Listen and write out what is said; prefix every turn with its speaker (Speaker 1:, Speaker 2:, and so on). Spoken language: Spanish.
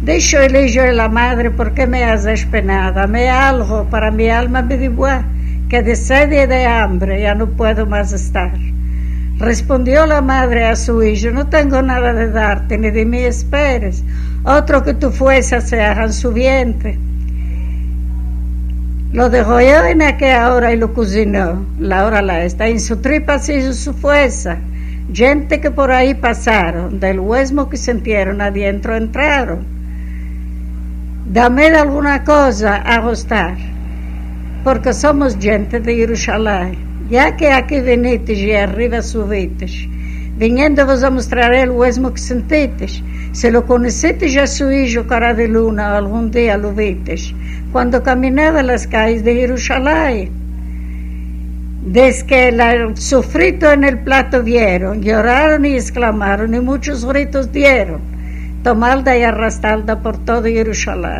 Speaker 1: Dijo la madre, ¿por qué me haces pena? Dame algo para mi alma me dibuja, que de sed y de hambre ya no puedo más estar. Respondió la madre a su hijo, no tengo nada de darte, ni de mí esperes, otro que tu fuerza se haga en su vientre. Lo dejó yo en aquella hora y lo cocinó, la hora la está, en su tripa se hizo su fuerza. Gente que por ahí pasaron, del huesmo que sintieron adentro entraron. Dame de alguna cosa a gustar, porque somos gente de Jerusalén, ya que aquí venites y arriba subites, viniendo vos a mostrar el huesmo que sentites, se lo conocites a su hijo cara de luna, algún día lo vites, cuando caminaba las calles de Jerusalén. Desde que el sofrito en el plato vieron, lloraron y exclamaron, y muchos gritos dieron, tomalda y arrastralda por todo Jerusalén.